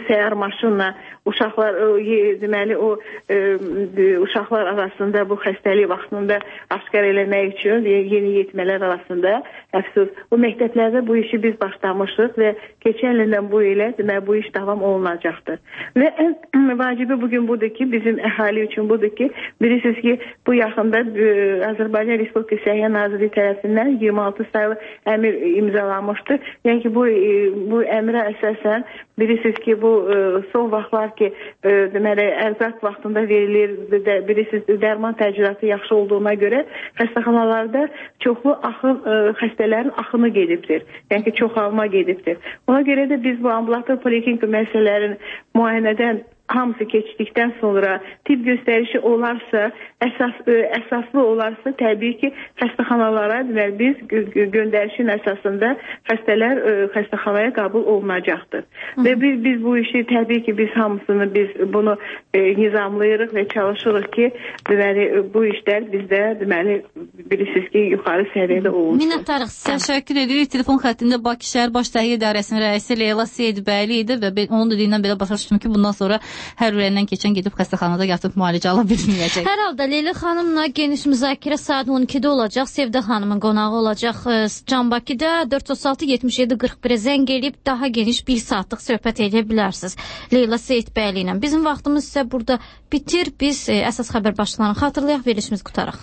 səyar maşınla uşaqlar deməli o uşaqlar arasında bu xəstəlik vaxtında aşkar eləmək üçün yeni yetmələr arasında əfsus o məktəblərdə bu işi biz başlamışıq və keçən ildən bu ilə deməli bu iş davam olunacaqdır. Və ən vacibi bugün budur ki, bizim əhali üçün budur ki, bilirsiniz ki, bu yaxında Azərbaycan Respublikası Səhiyyə Nazirliyi tərəfindən 26 sayılı əmr imzalanmışdır. Yəni ki, bu əmrə əsasən bilirsiniz ki, bu son vaxtlar ki, deməli ərzaq vaxtında verilir, bilirsiniz dərman təchizatı yaxşı olduğuna görə xəstəxanalarda çoxlu xəstələrin axını gedibdir. Yəni ki, çoxalma gedibdir. Ona görə də biz bu ambulator poliklinik müəssisələrin müayinədən hamısı keçdikdən sonra tibb göstərişi olarsa, əsaslı olarsa təbii ki, xəstəxanalara deməli biz göndərişin əsasında xəstələr xəstəxanaya qəbul olunacaqdır. Və biz bu işi təbii ki, biz hamısını biz bunu nizamlayırıq və çalışırıq ki, deməli bu işlər bizdə deməli bilirsiniz ki, yuxarı səviyyədə olunsun. Minnətdarıq sizə. Təşəkkür edirik. Telefon xəttində Bakı şəhər Baş Təhqiq İdarəsinin rəisi Leyla Seyidbəyli idi və onun dediyindən belə başa düşdüm ki, bundan sonra hər ürəyindən keçən gedib xəstəxanada yatıb müalicə ala bilməyəcək. Hər halda Leyla xanımla geniş müzakirə saat 12-də olacaq. Sevdə xanımın qonağı olacaq Can Bakıda 436-77-41-ə zəng eləyib daha geniş 1 saatlıq söhbət edə bilərsiniz Leyla Seyidbəyli ilə. Bizim vaxtımız isə burada bitir. Biz əsas xəbər başlıqlarını xatırlayaq, verilişimiz qutaraq.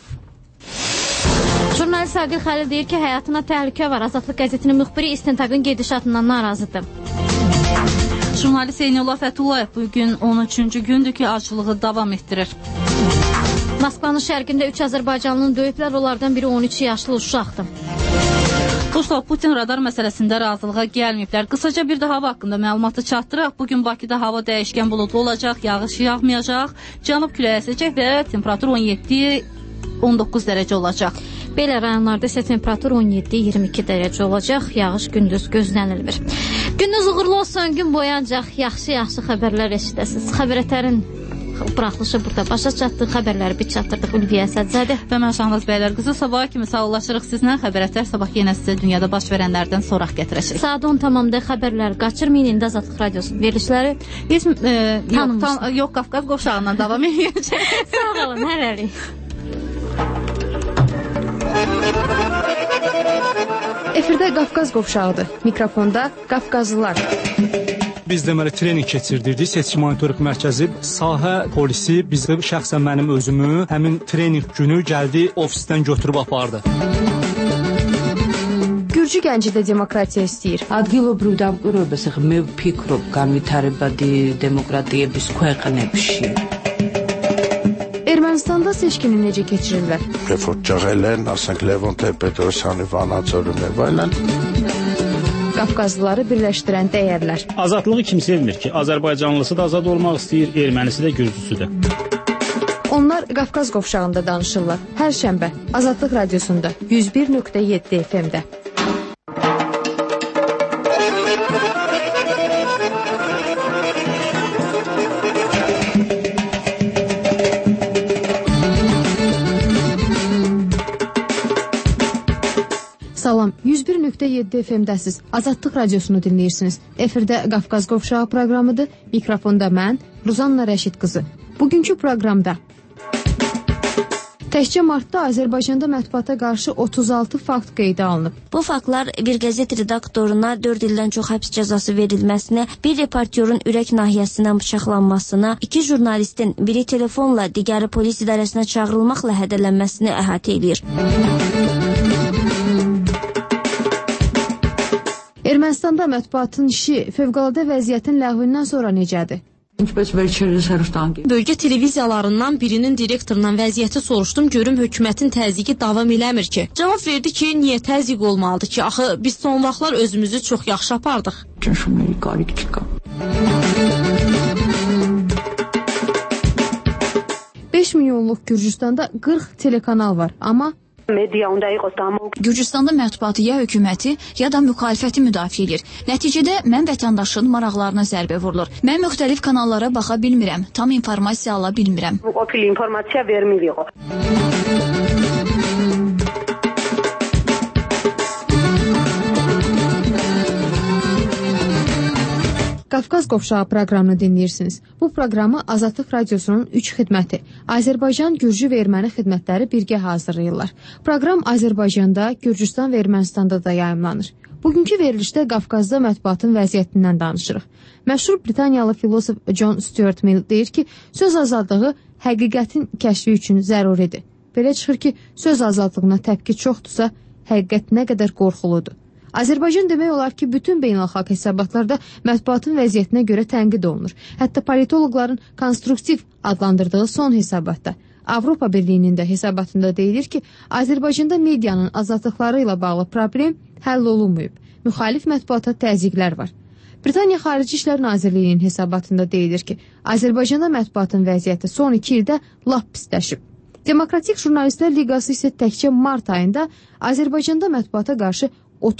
Jurnalist Aqil Xəlil deyir ki, həyatına təhlükə var. Azadlıq qəzetinin müxbiri istintaqın gedişatından narazıdır. Jurnalist Eynullah Fətullayev bugün 13-cü gündür ki, acılığı davam etdirir. Moskvanın şərqində 3 Azərbaycanlının döyüblər, onlardan biri 13 yaşlı uşaqdır. Dostlar, Putin radar məsələsində razılığa gəlməyiblər. Qısaca bir də hava haqqında məlumatı çatdıraq. Bugün Bakıda hava dəyişkən buludlu olacaq, yağış yağmayacaq, cənub küləyi əsəcək və temperatur 17-19 dərəcə olacaq. Belə rayonlarda isə temperatur 17-22 dərəcə olacaq, yağış gündüz gözlənilmir. Gündüz uğurlu olsun, gün boyancaq yaxşı xəbərlər eşidəsiniz. Xəbərətərin buraxılışı burada başa çatdı. Xəbərləri biz çatdırdıq Ülviyə Əsədzadə və mən Şahnaz Bəylər qızı. Sabah kimi sağollaşırıq sizlə. Xəbərətər sabah yenə sizə dünyada baş verənlərdən soraq gətirəcək. Saat 10 tamamda xəbərləri qaçırmayın. İndi Azadlıq Radiosunun verilişləri yox, Qafqaz qovşağından davam edəcək. Sağ olun, hələlik. Efirdə Qafqaz qovşağıdır. Mikrofonda Qafqazlılar. Biz deməli trening keçirdirdik. Seçki monitorinq mərkəzi, sahə polisi bizə şəxsən mənim özümü həmin trening günü gəldi ofisdən götürüb apardı. Gürcü gənci də demokratiya istəyir. ადგილობრივ დამკვირვებელს მე ვფიქრობ განვითარებადი დემოკრატიების ქვეყნებში. Ermənistanda seçkini necə keçirirlər? Reform ջղել են, ասենք Լևոն Տեր-Պետրոսյանի վանաձորում եւ այլն. Qafqazlıları birləşdirən dəyərlər. Azadlığı kim sevmir ki? Azərbaycanlısı da azad olmaq istəyir, ermənisi də gürcüsü də. Onlar Qafqaz qovşağında danışırlar. Hər şənbə Azadlıq Radiosunda 101.7 FM-də. Salam, 101.7 FM-dəsiz. Azadlıq Radiosunu dinləyirsiniz. Efirdə Qafqaz qovşağı proqramıdır. Mikrofonda mən, Ruzanna Rəşid qızı. Bugünkü proqramda təkcə martda Azərbaycanda mətbuata qarşı 36 fakt qeydə alınıb. Bu faktlar bir qəzet redaktoruna 4 ildən çox həbs cəzası verilməsinə, bir reportyorun ürək nahiyəsindən bıçaqlanmasına, 2 jurnalistin biri telefonla, digəri polis idarəsinə çağırılmaqla hədələnməsini əhatə edir. Ermənistanda mətbuatın işi fövqəladə vəziyyətin ləğvindən sonra necədir? Bölgə televiziyalarından birinin direktorundan vəziyyəti soruşdum, görüm hökumətin təzyiqi davam eləmir ki. Cavab verdi ki, niyə təzyiq olmalıdır ki? Axı biz son vaxtlar özümüzü çox yaxşı apardıq. 5 milyonluq Gürcüstanda 40 telekanal var, amma Gürcüstanda mətbuatı ya hökuməti, ya da müxalifəti müdafiə edir. Nəticədə mən vətəndaşın maraqlarına zərbə vurulur. Mən müxtəlif kanallara baxa bilmirəm, tam informasiya ala bilmirəm. Qafqaz Qovşağı proqramını dinləyirsiniz. Bu proqramı Azadlıq Radiosunun 3 xidməti, Azərbaycan, Gürcü və Erməni xidmətləri birgə hazırlayırlar. Proqram Azərbaycanda, Gürcüstan və Ermənistanda da yayımlanır. Bugünkü verilişdə Qafqazda mətbuatın vəziyyətindən danışırıq. Məşhur Britaniyalı filosof John Stuart Mill deyir ki, söz azadlığı həqiqətin kəşfi üçün zəruridir. Belə çıxır ki, söz azadlığına təpki çoxdursa, həqiqət nə qədər qorxuludur. Azərbaycan demək olar ki, bütün beynəlxalq hesabatlarda mətbuatın vəziyyətinə görə tənqid olunur. Hətta politoloqların konstruktiv adlandırdığı son hesabatda Avropa Birliyinin də hesabatında deyilir ki, Azərbaycanda medianın azadlıqları ilə bağlı problem həll olunmayıb. Müxalif mətbuata təzyiqlər var. Britaniya Xarici İşlər Nazirliyinin hesabatında deyilir ki, Azərbaycanda mətbuatın vəziyyəti son 2 ildə lap pisləşib. Demokratik Jurnalistlər Liqası isə təkcə mart ayında Azərbaycanda mətbuata qarşı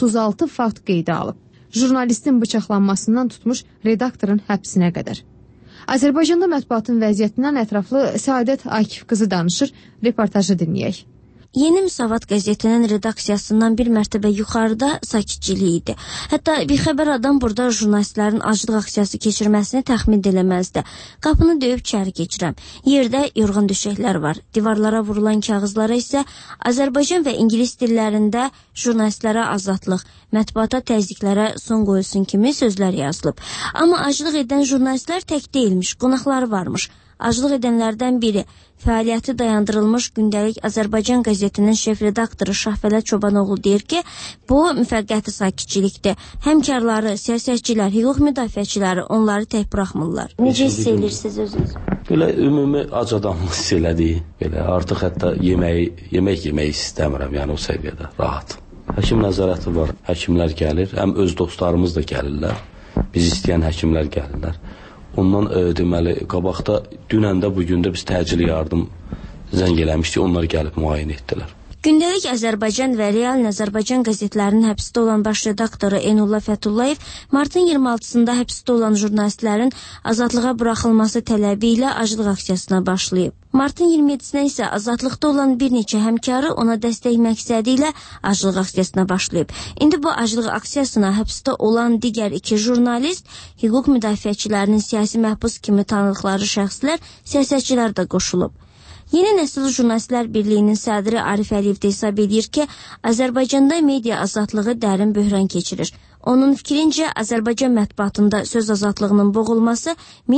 36 fakt qeydə alıb. Jurnalistin bıçaqlanmasından tutmuş redaktorun həbsinə qədər. Azərbaycanda mətbuatın vəziyyətindən ətraflı Səadət Akif qızı danışır, reportajı dinləyək. Yeni Müsavat qəzetinin redaksiyasından bir mərtəbə yuxarıda sakitçilik idi. Hətta bir xəbər adam burada jurnalistlərin aclıq aksiyası keçirməsini təxmin eləməzdi. Qapını döyüb içəri keçirəm. Yerdə yorğan döşəklər var. Divarlara vurulan kağızlara isə Azərbaycan və ingilis dillərində jurnalistlərə azadlıq, mətbuata təzyiqlərə son qoyulsun kimi sözlər yazılıb. Amma aclıq edən jurnalistlər tək deyilmiş, qonaqları varmış. Aclıq edənlərdən biri, fəaliyyəti dayandırılmış gündəlik Azərbaycan qəzetinin şef redaktoru Şahfələ Çobanoğlu deyir ki, bu müvəqqəti sakitçilikdir. Həmkarları, siyasətçilər, hüquq müdafiəçiləri onları tək buraxmırlar. Necə hiss edirsiniz özünüz? Belə ümumi ac adamlıq hiss elədik. Belə artıq hətta yemək istəmirəm, yəni o səviyyədə rahat. Həkim nəzarəti var, həkimlər gəlir, həm öz dostlarımız da gəlirlər, biz istəyən həkimlər gəlirlər. Ondan deməli, qabaqda dünən də bugün də biz təcili yardım zəng eləmişdik, onlar gəlib müayinə etdilər. Gündəlik Azərbaycan və Real Azərbaycan qəzetlərinin həbsdə olan baş redaktoru Eynullah Fətullayev martın 26-sında həbsdə olan jurnalistlərin azadlığa buraxılması tələbi ilə aclıq aksiyasına başlayıb. Martın 27-sinə isə azadlıqda olan bir neçə həmkarı ona dəstək məqsədi ilə aclıq aksiyasına başlayıb. İndi bu aclıq aksiyasına həbsdə olan digər 2 jurnalist, hüquq müdafiəçilərinin siyasi məhbus kimi tanıdıqları şəxslər, siyasətçilər də qoşulub. Yeni Nəsil Jurnalistlər Birliyinin sədri Arif Əliyev də hesab edir ki, Azərbaycanda media azadlığı dərin böhran keçirir. Onun fikrincə, Azərbaycan mətbuatında söz azadlığının boğulması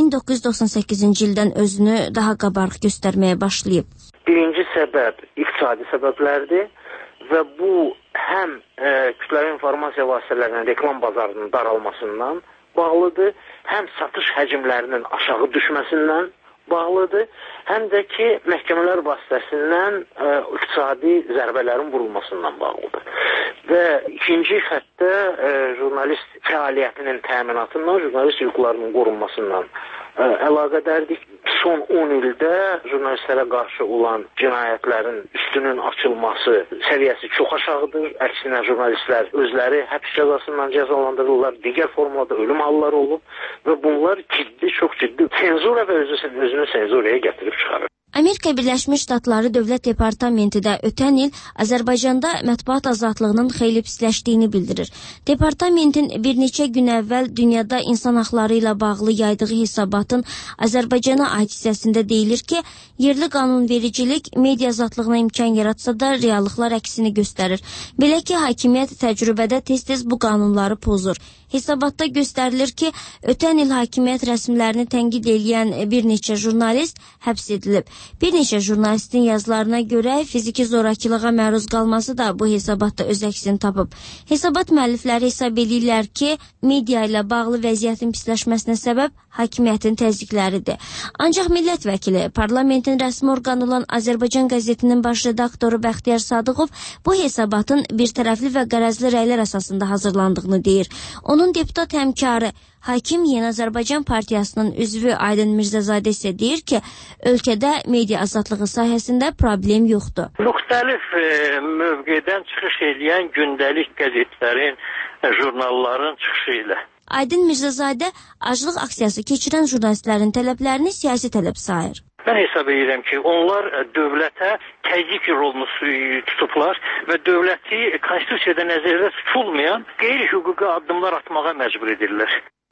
1998-ci ildən özünü daha qabarıq göstərməyə başlayıb. Birinci səbəb iqtisadi səbəblərdir və bu həm kütləvi informasiya vasitələrinin reklam bazarının daralmasından bağlıdır, həm satış həcmlərinin aşağı düşməsindən bağlıdır, həm də ki, məhkəmələr vasitəsindən iqtisadi zərbələrin vurulmasından bağlıdır. Və ikinci xəttdə jurnalist fəaliyyətinin təminatından, jurnalist hüquqlarının qorunmasından əlaqədardır. Son 10 ildə jurnalistlərə qarşı olan cinayətlərin üstünün açılması səviyyəsi çox aşağıdır. Əksinə jurnalistlər özləri həbs cəzasından cəzalandırılırlar, digər formada ölüm halları olub və bunlar ciddi, çox ciddi senzura və özünü senzuraya gətirib çıxarır. Amerika Birləşmiş Ştatları Dövlət Departamenti də ötən il Azərbaycanda mətbuat azadlığının xeyli pisləşdiyini bildirir. Departamentin bir neçə gün əvvəl dünyada insan haqları ilə bağlı yaydığı hesabatın Azərbaycana aid hissəsində deyilir ki, yerli qanunvericilik media azadlığına imkan yaratsa da reallıqlar əksini göstərir. Belə ki, hakimiyyət təcrübədə tez-tez bu qanunları pozur. Hesabatda göstərilir ki, ötən il hakimiyyət rəsmlərini tənqid edən bir neçə jurnalist həbs edilib. Bir neçə jurnalistin yazılarına görə fiziki zorakılığa məruz qalması da bu hesabatda öz əksini tapıb. Hesabat müəllifləri hesab edirlər ki, media ilə bağlı vəziyyətin pisləşməsinə səbəb hakimiyyətin təzyiqləridir. Ancaq millət vəkili, parlamentin rəsmi orqanı olan Azərbaycan qəzetinin baş redaktoru Bəxtiyar Sadıqov bu hesabatın bir tərəfli və qərəzli rəylər əsasında hazırlandığını deyir. Onun deputat həmkarı, Hakim Yeni Azərbaycan Partiyasının üzvü Aydın Mirzəzadə isə deyir ki, ölkədə media azadlığı sahəsində problem yoxdur. Müxtəlif mövqedən çıxış edən gündəlik qəzetlərin, jurnalların çıxışı ilə. Aydın Mirzəzadə aclıq aksiyası keçirən jurnalistlərin tələblərini siyasi tələb sayır. Mən hesab edirəm ki, onlar dövlətə təzyiq rolunu tutublar və dövləti konstitusiyada nəzərdə tutulmayan qeyri-hüquqi addımlar atmağa məcbur edirlər.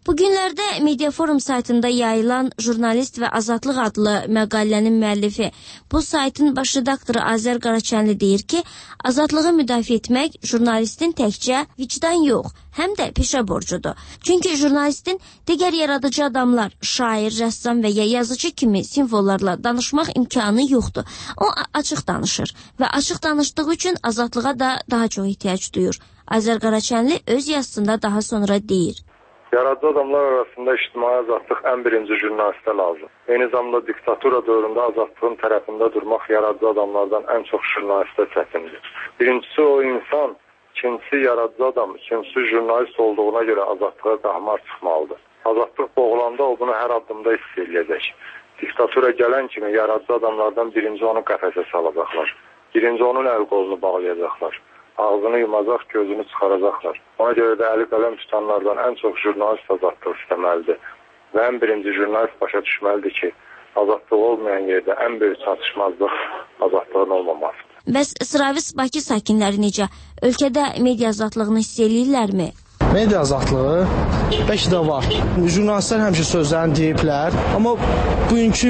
Bu günlərdə Mediaforum saytında yayılan Jurnalist və Azadlıq adlı məqalənin müəllifi, bu saytın baş redaktoru Azər Qaraçənli deyir ki, azadlığı müdafiə etmək jurnalistin təkcə vicdan yox, həm də peşə borcudur. Çünki jurnalistin digər yaradıcı adamlar, şair, rəssam və ya yazıcı kimi simvollarla danışmaq imkanı yoxdur. O açıq danışır və açıq danışdığı üçün azadlığa da daha çox ehtiyac duyur. Azər Qaraçənli öz yazısında daha sonra deyir. Yaradıcı adamlar arasında ictimai azadlıq ən birinci jurnalistə lazım. Eyni zamanda diktatura dövründə azadlığın tərəfində durmaq yaradıcı adamlardan ən çox jurnalistə çətindir. Birincisi o insan, ikincisi yaradıcı adam, ikincisi jurnalist olduğuna görə azadlığa qahmar çıxmalıdır. Azadlıq boğulanda o bunu hər addımda hiss eləyəcək. Diktatura gələn kimi yaradıcı adamlardan birinci onu qəfəsə salacaqlar. Birinci onun əl qolunu bağlayacaqlar. Ağzını yumacaq, gözünü çıxaracaqlar. Ona görə də əli qələm tutanlardan ən çox jurnalist azadlıq istəməlidir. Və ən birinci jurnalist başa düşməlidir ki, azadlıq olmayan yerdə ən böyük çatışmazlıq azadlığın olmamasıdır. Bəs Sıravis Bakı sakinləri necə? Ölkədə media azadlığını hiss eləyirlərmi? Media azadlığı bəlkə də var. Jurnalistlər həmişə sözlərini deyiblər, amma bugünkü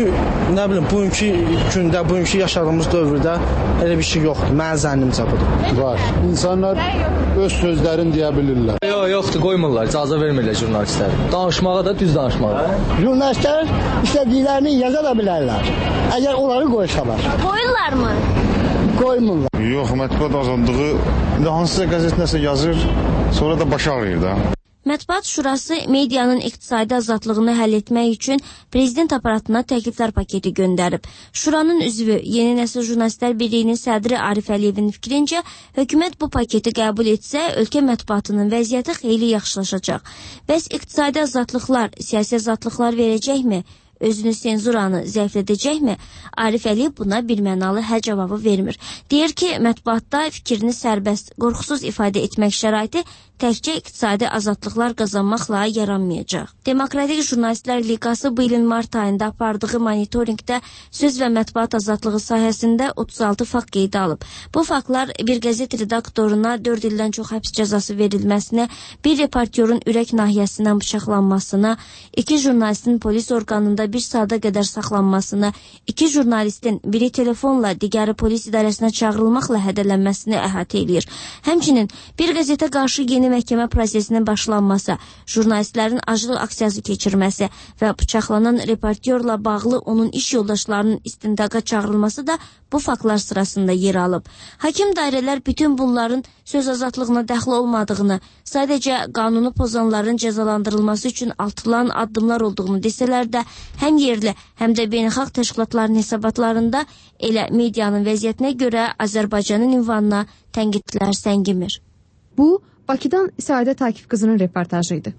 gündə, bugünkü yaşadığımız dövrdə elə bir şey yoxdur. Mənim zənnimcə budur. Var. İnsanlar öz sözlərini deyə bilirlər. Yoxdur, qoymurlar, icazə vermirlər jurnalistlər. Danışmağa da düz danışmağa. Jurnalistlər istədiklərini yaza da bilərlər. Əgər onları qoysalar. Qoyurlarmı? Qoymurlar. Yox, mətbuat azadlığı hansısa qəzet nəsə yazır, sonra da baş ağrıyır da. Mətbuat Şurası medianın iqtisadi azadlığını həll etmək üçün prezident aparatına təkliflər paketi göndərib. Şuranın üzvü Yeni Nəsil Jurnalistlər Birliyinin sədri Arif Əliyevin fikrincə, hökumət bu paketi qəbul etsə, ölkə mətbuatının vəziyyəti xeyli yaxşılaşacaq. Bəs iqtisadi azadlıqlar, siyasi azadlıqlar verəcəkmi? Özünü senzuranı zəiflədəcəkmi? Arif Əliyev buna birmənalı hə cavabı vermir. Deyir ki, mətbuatda fikrini sərbəst, qorxusuz ifadə etmək şəraiti təkcə iqtisadi azadlıqlar qazanmaqla yaranmayacaq. Demokratik Jurnalistlər Liqası bu ilin mart ayında apardığı monitoringdə söz və mətbuat azadlığı sahəsində 36 fakt qeydə alıb. Bu faktlar bir qəzet redaktoruna 4 ildən çox həbs cəzası verilməsinə, bir reportyorun ürək nahiyəsindən bıçaqlanmasına, 2 jurnalistin polis orqanında 1 saata qədər saxlanmasına, 2 jurnalistin biri telefonla digəri polis idarəsinə çağırılmaqla hədələnməsini əhatə edir. Həmçinin bir qəzetə qarşı yeni məhkəmə prosesinin başlanması, jurnalistlərin aclıq aksiyası keçirməsi və bıçaqlanan reportyorla bağlı onun iş yoldaşlarının istintaqa çağırılması da bu faktlar sırasında yer alıb. Hakim dairələr bütün bunların söz azadlığına dəxli olmadığını, sadəcə qanunu pozanların cəzalandırılması üçün atılan addımlar olduğunu desələr də, həm yerli, həm də beynəlxalq təşkilatların hesabatlarında elə medianın vəziyyətinə görə Azərbaycanın ünvanına tənqidlər səngimir. Bu, Bakıdan Səadət Akif qızının reportajı idi.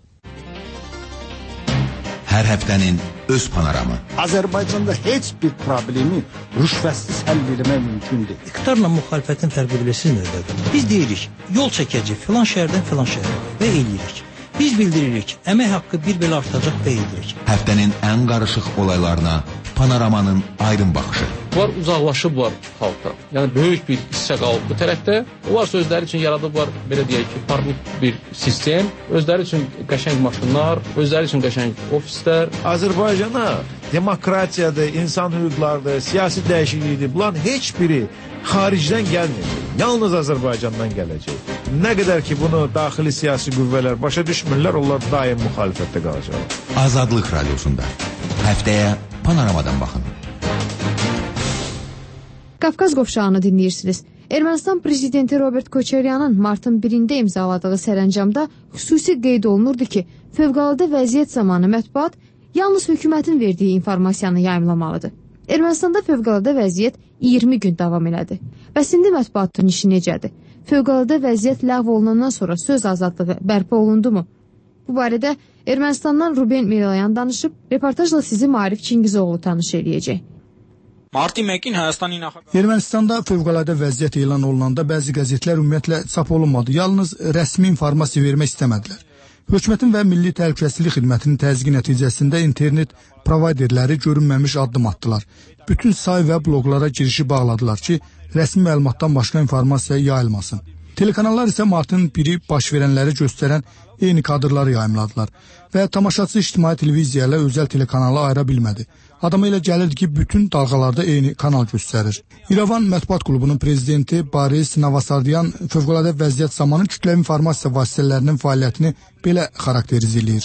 Hər həftənin öz panoramı. Azərbaycanda heç bir problemi rüşvətsiz həll etmək mümkün deyil. İqtidarla müxalifətin fərqi bilirsiniz nədir? Biz deyirik, yol çəkəcək filan şəhərdən filan şəhərə və eləyirik. Biz bildiririk, əmək haqqı bir belə artacaq və eləyirik. Həftənin ən qarışıq olaylarına panoramanın aydın baxışı. Bunlar uzaqlaşıblar xalqdan. Yəni böyük bir hissə qalıb bu tərəfdə. Onlar özləri üçün yaradıblar, belə deyək ki, parlaq bir sistem, özləri üçün qəşəng maşınlar, özləri üçün qəşəng ofislər. Azərbaycana demokratiyadır, insan hüquqlarıdır, siyasi dəyişiklikdir. Bunların heç biri xaricdən gəlmir. Yalnız Azərbaycandan gələcək. Nə qədər ki bunu daxili siyasi qüvvələr başa düşmürlər, onlar daim müxalifətdə qalacaq. Azadlıq Radiosunda. Həftəyə panoramadan baxın. Qafqaz qovşağını dinləyirsiniz. Ermənistan prezidenti Robert Koçaryanın martın 1-də imzaladığı sərəncamda xüsusi qeyd olunurdu ki, fövqəladə vəziyyət zamanı mətbuat yalnız hökumətin verdiyi informasiyanı yayımlamalıdır. Ermənistanda fövqəladə vəziyyət 20 gün davam elədi. Bəs indi mətbuatın işi necədir? Fövqəladə vəziyyət ləğv olunandan sonra söz azadlığı bərpa olundumu? Bu barədə Ermənistandan Ruben Melayan danışıb, reportajla sizi Maarif Çingizoğlu tanış eləyəcək. Ermənistanda fövqəladə vəziyyət elan olunanda bəzi qəzetlər ümumiyyətlə çap olunmadı. Yalnız rəsmi informasiya vermək istəmədilər. Hökumətin və Milli Təhlükəsizlik Xidmətinin təzyiqi nəticəsində internet provayderləri görünməmiş addım atdılar. Bütün say və bloqlara girişi bağladılar ki, rəsmi məlumatdan başqa informasiya yayılmasın. Telekanallar isə martın 1-i baş verənləri göstərən eyni kadrları yayımladılar və tamaşaçı ictimai televiziya ilə özəl telekanalı ayıra bilmədi. Adama elə gəlirdi ki, bütün dalğalarda eyni kanal göstərir. İrəvan Mətbuat Klubunun prezidenti Boris Navasardiyan fövqəladə vəziyyət zamanı kütləvi informasiya vasitələrinin fəaliyyətini belə xarakterizə edir.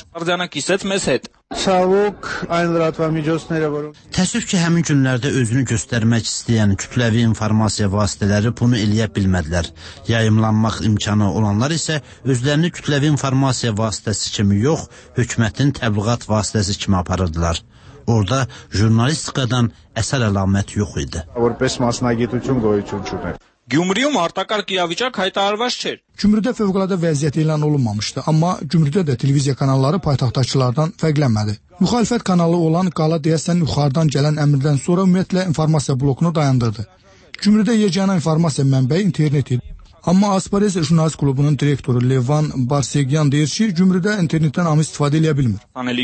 Təəssüf ki, həmin günlərdə özünü göstərmək istəyən kütləvi informasiya vasitələri bunu eləyə bilmədilər. Yayımlanmaq imkanı olanlar isə özlərini kütləvi informasiya vasitəsi kimi yox, hökumətin təbliğat vasitəsi kimi aparırdılar. Orada jurnalistikadan əsər əlamət yox idi. Գյումրիում արտակարգ իրավիճակ հայտարարված չէր. Gümrüdə fövqəladə vəziyyət elan olunmamışdı, amma Gümrüdə də televiziya kanalları paytaxtdakılardan fərqlənmədi. Müxalifət kanalı olan Qala deyəsən yuxarıdan gələn əmrdən sonra ümumiyyətlə informasiya blokunu dayandırdı. Gümrüdə yeganə informasiya mənbəyi internet idi. Amma Aspares Jurnalist Klubunun direktoru Levan Barsegyan deyir ki, Gümrüdə internetdən am istifadə edə bilmir.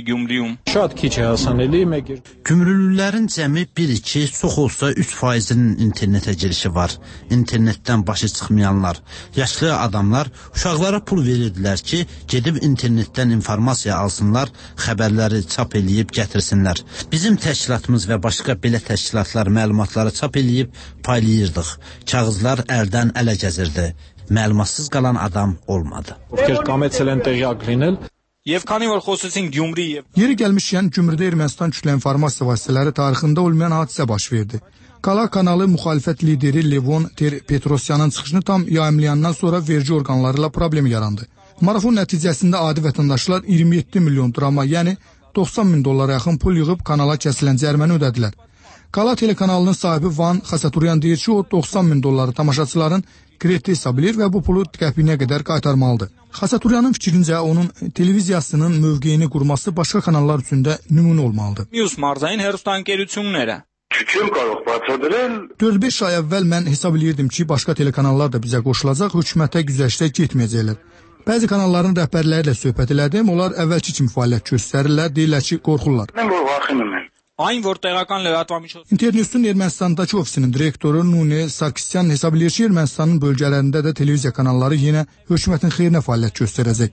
Gümrülülərin cəmi 1-2, çox olsa 3%-nin internetə girişi var. İnternetdən başı çıxmayanlar, yaşlı adamlar uşaqlara pul verirdilər ki, gedib internetdən informasiya alsınlar, xəbərləri çap eləyib gətirsinlər. Bizim təşkilatımız və başqa belə təşkilatlar məlumatları çap eləyib paylayırdıq. Kağızlar əldən ələ gəzirdi. Məlumatsız qalan adam olmadı. Yeri gəlmişkən Gümrüdə Ermənistan kütlə informasiya vasitələri tarixində olmayan hadisə baş verdi. Qala kanalı müxalifət lideri Levon Petrosyanın çıxışını tam yayımlayandan sonra vergi orqanları ilə problem yarandı. Marafon nəticəsində adi vətəndaşlar 27 milyon drama, yəni 90 min dollara yaxın pul yığıb kanala kəsilən cəriməni ödədilər. Qala telekanalının sahibi Van Xasaturyan deyir ki, o 90 min dolları tamaşaçıların krediti hesab edir və bu pulu qəpiyinə qədər qaytarmalıdır. Xasaturyanın fikrincə onun televiziyasının mövqeyini qurması başqa kanallar üçün də nümunə olmalıdır. 4-5 ay əvvəl mən hesab edirdim ki, başqa telekanallar da bizə qoşulacaq, hökumətə güzəştə getməyəcəklər. Bəzi kanalların rəhbərləri ilə söhbət elədim, onlar əvvəlki kimi fəaliyyət göstərirlər, deyirlər ki, qorxurlar. İnternetün Ermənistandakı ofisinin direktoru Nune Sarkisyan hesab edir ki, Ermənistanın bölgələrində də televiziya kanalları yenə hökumətin xeyrinə fəaliyyət göstərəcək.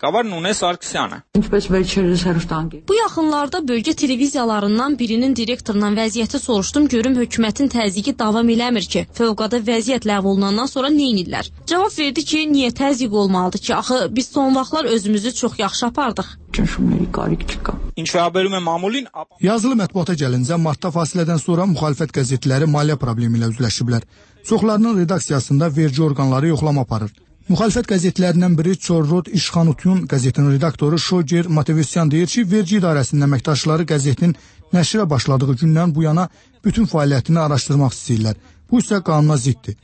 Bu yaxınlarda bölgə televiziyalarından birinin direktorundan vəziyyəti soruşdum, görüm hökumətin təzyiqi davam eləmir ki, fövqəladə vəziyyət ləğv olunandan sonra neynirlər? Cavab verdi ki, niyə təzyiq olmalıdır ki, axı biz son vaxtlar özümüzü çox yaxşı apardıq. Yazılı mətbuata gəlincə, martda fasilədən sonra müxalifət qəzetləri maliyyə problemi ilə üzləşiblər. Çoxlarının redaksiyasında vergi orqanları yoxlama aparır. Müxalifət qəzetlərindən biri Çorrod İşxanutyun qəzetinin redaktoru Şoger Matevesyan deyir ki, vergi idarəsinin əməkdaşları qəzetin nəşrə başladığı gündən bu yana bütün fəaliyyətini araşdırmaq istəyirlər. Bu isə qanuna ziddir.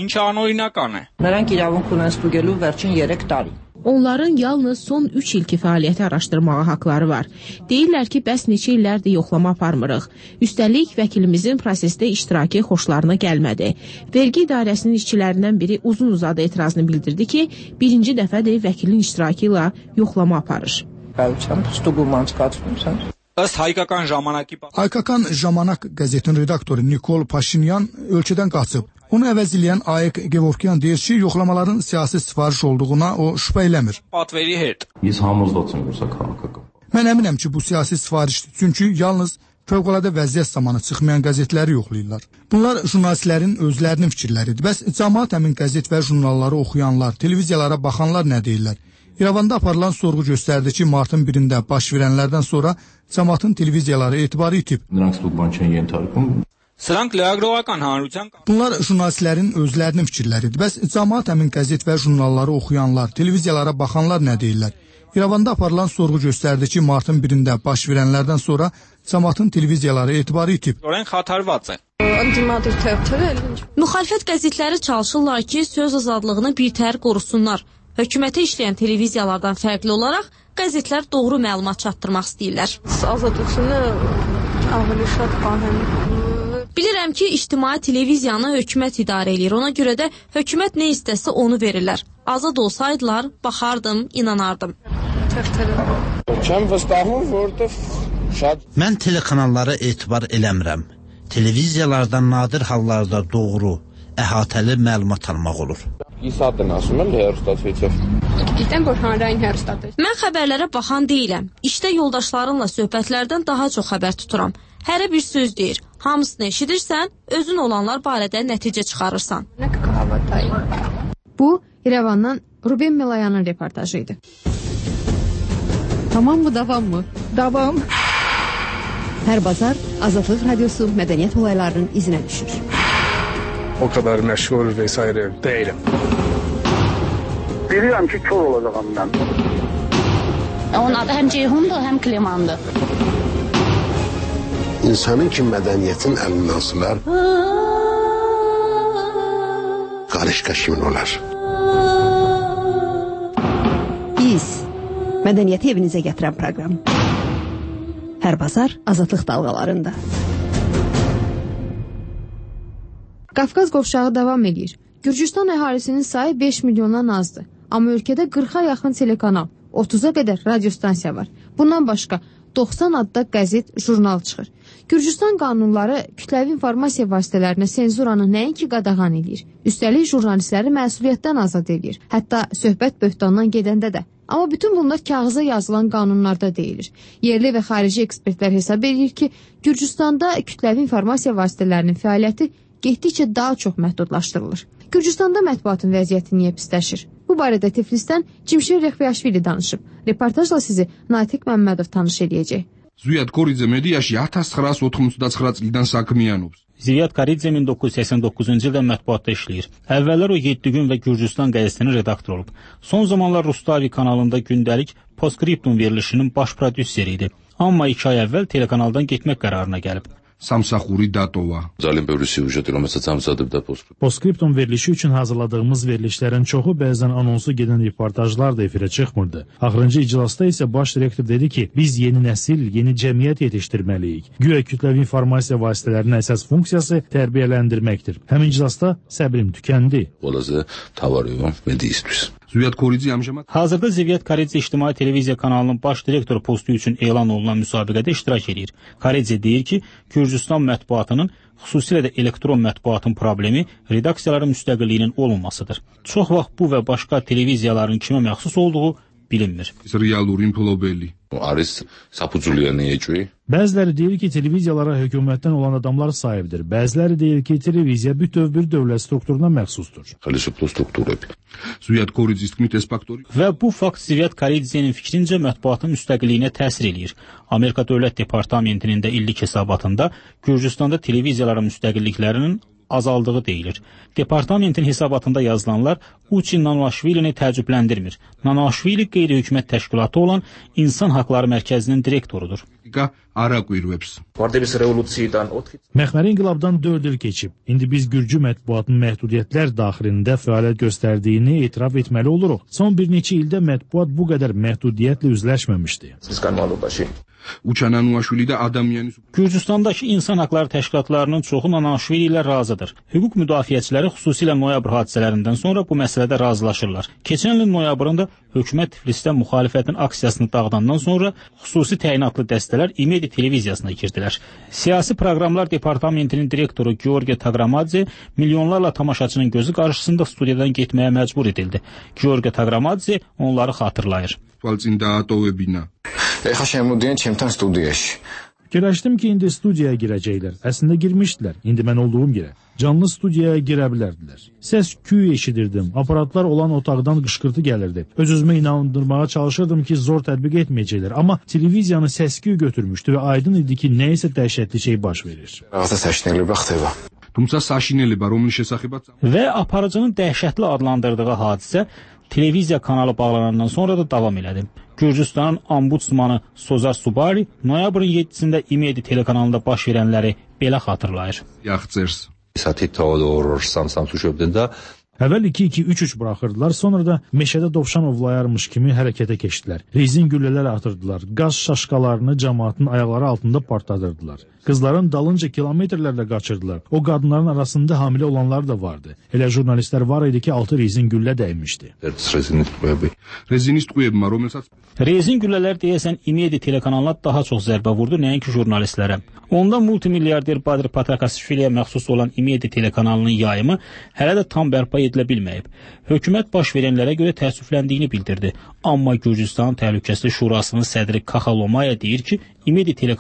Onların yalnız son 3 ilki fəaliyyəti araşdırmağa haqları var. Deyirlər ki, bəs neçə illərdir yoxlama aparmırıq. Üstəlik, vəkilimizin prosesdə iştirakı xoşlarına gəlmədi. Vergi idarəsinin işçilərindən biri uzun-uzadı etirazını bildirdi ki, birinci dəfədir vəkilin iştirakı ilə yoxlama aparır. Haykakan Jamanak qəzetinin redaktoru Nikol Paşinyan ölkədən qaçıb. Onu əvəz eləyən Ayek Gevorkyan deyir ki, yoxlamaların siyasi sifariş olduğuna o şübhə eləmir. Mən əminəm ki, bu siyasi sifarişdir. Çünki yalnız fövqəladə vəziyyət zamanı çıxmayan qəzetləri yoxlayırlar. Bunlar jurnalistlərin özlərinin fikirləridir. Bəs cəmaət həmin qəzet və jurnalları oxuyanlar, televiziyalara baxanlar nə deyirlər? İrəvanda aparılan sorğu göstərdi ki, martın 1-də baş verənlərdən sonra cəmaətin televiziyaları etibarı itib. Bunlar jurnalistlərin özlərinin fikirləridir. Bəs cəmaət həmin qəzet və jurnalları oxuyanlar, televiziyalara baxanlar nə deyirlər? İrəvanda aparılan sorğu göstərdi ki, martın 1-də baş verənlərdən sonra cəmaətin televiziyaları etibarı itib. Müxalifət qəzetləri çalışırlar ki, söz azadlığını birtəhər qorusunlar. Hökumətə işləyən televiziyalardan fərqli olaraq qəzetlər doğru məlumat çatdırmaq istəyirlər. Bilirəm ki, ictimai televiziyanı hökumət idarə edir. Ona görə də hökumət nə istəsə onu verirlər. Azad olsaydılar, baxardım, inanardım. Mən telekanallara etibar eləmirəm. Televiziyalardan nadir hallarda doğru, əhatəli məlumat almaq olur. Saatdən asılmam da hərustat veçər. Gitdən որ հանրային հեռուստատեսություն. Mən xəbərlərə baxan deyiləm. İşdə yoldaşlarımla söhbətlərdən daha çox xəbər tuturam. Hərə bir söz deyir. Hamısını eşidirsən, özün olanlar barədə nəticə çıxarırsan. Bu, İrəvandan Ruben Melayanın reportajı idi. Tamam mı, davam mı? Davam. Hər bazar Azadlıq Radiosu mədəniyyət olaylarının izinə düşür. O kadar məşğul vesaire değilim. Bilirəm ki, kör olacağam mən. Onun adı həm Ceyhundur, həm Klimandır. İnsanın ki mədəniyyətin əlindən sılar, qarışqa kimin olar? Biz, mədəniyyəti evinizə gətirən proqram. Hər bazar Azadlıq dalğalarında. Qafqaz qovşağı davam edir. Gürcüstan əhalisinin sayı 5 milyondan azdır. Amma ölkədə 40-a yaxın telekanal, 30-a qədər radiostansiya var. Bundan başqa 90 adda qəzet, jurnal çıxır. Gürcüstan qanunları kütləvi informasiya vasitələrinə senzuranı nəinki qadağan edir, üstəlik jurnalistləri məsuliyyətdən azad edir. Hətta söhbət böhtandan gedəndə də. Amma bütün bunlar kağıza yazılan qanunlarda deyilir. Yerli və xarici ekspertlər hesab edir ki, Gürcüstanda kütləvi informasiya vasitələrinin fəaliyyəti getdikcə daha çox məhdudlaşdırılır. Gürcüstanda mətbuatın vəziyyəti niyə pisləşir? Bu barədə Tiflisdən Cimşir Rəxviyaşvili danışıb. Reportajla sizi Natiq Məmmədov tanış edəcək. Zviad Koridze mediaşı 1999 ildən saxlanılır. Zviad Koridze 1989-cu ildə mətbuatda işləyir. Əvvəllər o 7 gün və Gürcüstan qəzetinin redaktoru olub. Son zamanlar Rustavi kanalında gündəlik Postscriptum verilişinin baş prodüseri idi. Amma 2 ay əvvəl telekanaldan getmək qərarına gəlib. Samsaxuri datova. Zalim böyrü süjet eləməsə samsadıbda Postscriptum. Postscriptum verilişi üçün hazırladığımız verilişlərin çoxu bəzən anonsu gedən reportajlar da efirə çıxmırdı. Axırıncı iclasda isə baş direktor dedi ki, biz yeni nəsil, yeni cəmiyyət yetişdirməliyik. Güya kütləvi informasiya vasitələrinin əsas funksiyası tərbiyələndirməkdir. Həmin iclasda səbrim tükəndi. Olası tavarıyorum ve deyistiriz. Zviad Koridze amşamat. Hazırda Zviad Koridze İctimai Televiziya kanalının baş direktor postu üçün elan olunan müsabiqədə iştirak edir. Koridze deyir ki, Gürcüstan mətbuatının, xüsusilə də elektron mətbuatın problemi redaksiyaların müstəqilliyinin olunmasıdır. Çox vaxt bu və başqa televiziyaların kimə məxsus olduğu bilinmir. Realurin pulobelli. Aris sapuculiyan necəyi? Bəziləri deyir ki, televiziyalara hökumətdən olan adamlar sahibdir. Bəziləri deyir ki, televiziya bütöv bir dövlət strukturuna məxsusdur. Zviad Koridze və bu fakt Zviad Koridze'nin fikrincə mətbuatın müstəqilliyinə təsir eləyir. Amerika Dövlət Departamentinin də illik hesabatında Gürcüstanda televiziyaların müstəqilliklərinin azaldığı deyilir. Departamentin hesabatında yazılanlar Uçin Nanoaşvilini təəccübləndirmir. Nanoaşvili qeyri-hökumət təşkilatı olan İnsan Haqları Mərkəzinin direktorudur. Məxməri inqilabdan 4 il keçib. İndi biz Gürcü mətbuatın məhdudiyyətlər daxilində fəaliyyət göstərdiyini etiraf etməli oluruq. Son bir neçə ildə mətbuat bu qədər məhdudiyyətlə üzləşməmişdi. Gürcüstandakı insan haqları təşkilatlarının çoxu Nanoaşvili ilə razıdır. Hüquq müdafiəçiləri xüsusilə noyabr hadisələrindən sonra bu məsələdə razılaşırlar. Keçən ilin noyabrında hökumət Tiflisdə müxalifətin aksiyasını dağıdandan sonra xüsusi təyinatlı dəstələr İmedi televiziyasına girdilər. Siyasi proqramlar departamentinin direktoru George Tagramadze milyonlarla tamaşaçının gözü qarşısında studiyadan getməyə məcbur edildi. George Tagramadze onları xatırlayır. Fikirləşdim ki, indi studiyaya girəcəklər. Əslində girmişdilər. İndi mən olduğum yerə. Canlı studiyaya girə bilərdilər. Səs küy eşidirdim. Aparatlar olan otaqdan qışqırtı gəlirdi. Öz-özümə inandırmağa çalışırdım ki, zor tətbiq etməyəcəklər. Amma televiziyanı səs-küy götürmüşdü və aydın idi ki, nəyəsə dəhşətli şey baş verir. Və aparıcının dəhşətli adlandırdığı hadisə televiziya kanalı bağlanandan sonra da davam elədi. Gürcüstanın ombudsmanı Sozar Subari noyabrın 7-sində İmedi telekanalında baş verənləri belə xatırlayır. Əvvəl 2-2-3-3 buraxırdılar, sonra da meşədə dovşan ovlayarmış kimi hərəkətə keçdilər. Rezin güllələr atırdılar, qaz şaşqalarını cəmaatın ayaqları altında partladırdılar. Qızların dalınca kilometrlərlə qaçırdılar. O qadınların arasında hamilə olanlar da vardı. Elə jurnalistlər var idi ki, 6 rezin güllə dəymişdi. Rezin güllələr deyəsən İmedi telekanalına daha çox zərbə vurdu, nəinki jurnalistlərə. Onda multimilyarder Badir Patrakasviliyə məxsus olan İmedi telekanalının yayımı hələ də tam bərpa edilə bilməyib. Hökumət baş verənlərə görə təəssüfləndiyini bildirdi. Amma Gürcüstan Təhlükəsizlik Şurasının sədri Kaxalomaya deyir ki, İmedi